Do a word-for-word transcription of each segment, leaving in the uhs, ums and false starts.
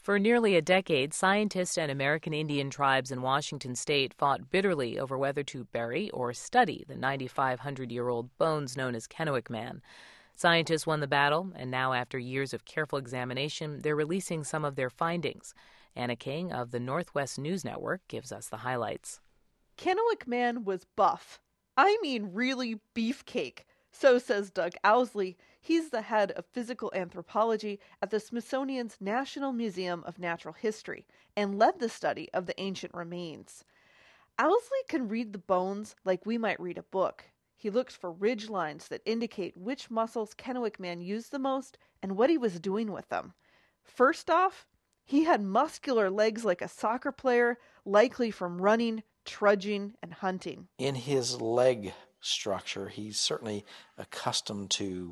For nearly a decade, scientists and American Indian tribes in Washington state fought bitterly over whether to bury or study the ninety-five hundred year old bones known as Kennewick Man. Scientists won the battle, and now, after years of careful examination, they're releasing some of their findings. Anna King of the Northwest News Network gives us the highlights. Kennewick Man was buff. I mean really beefcake. So says Doug Owsley. He's the head of physical anthropology at the Smithsonian's National Museum of Natural History and led the study of the ancient remains. Owsley can read the bones like we might read a book. He looks for ridge lines that indicate which muscles Kennewick Man used the most and what he was doing with them. First off, he had muscular legs like a soccer player, likely from running, trudging, and hunting. In his leg structure, he's certainly accustomed to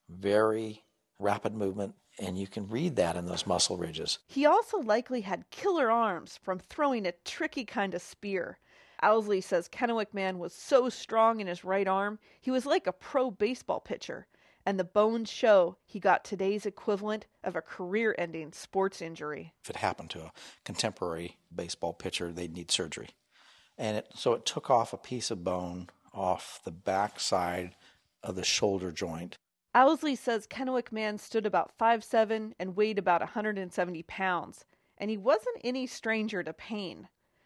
very rapid movement, and you can read that in those muscle ridges. He also likely had killer arms from throwing a tricky kind of spear. Owsley says Kennewick Man was so strong in his right arm, he was like a pro baseball pitcher, and the bones show he got today's equivalent of a career-ending sports injury. If it happened to a contemporary baseball pitcher, they'd need surgery. And it, so it took off a piece of bone off the back side of the shoulder joint. Owsley says Kennewick Man stood about five foot seven and weighed about one hundred seventy pounds, and he wasn't any stranger to pain.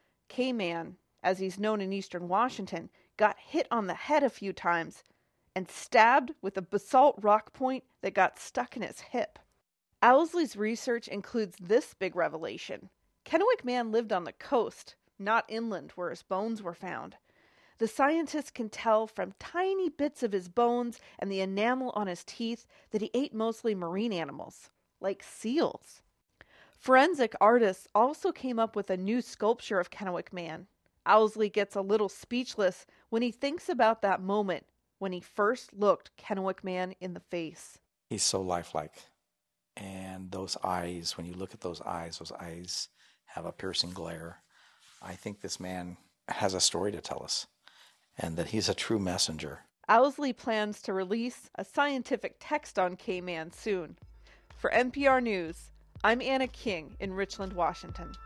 K-Man, as he's known in eastern Washington, got hit on the head a few times and stabbed with a basalt rock point that got stuck in his hip. Owsley's research includes this big revelation. Kennewick Man lived on the coast, not inland where his bones were found. The scientists can tell from tiny bits of his bones and the enamel on his teeth that he ate mostly marine animals, like seals. Forensic artists also came up with a new sculpture of Kennewick Man. Owsley gets a little speechless when he thinks about that moment when he first looked Kennewick Man in the face. He's so lifelike. And those eyes, when you look at those eyes, those eyes have a piercing glare. I think this man has a story to tell us, and that he's a true messenger. Owsley plans to release a scientific text on K-Man soon. For N P R News, I'm Anna King in Richland, Washington.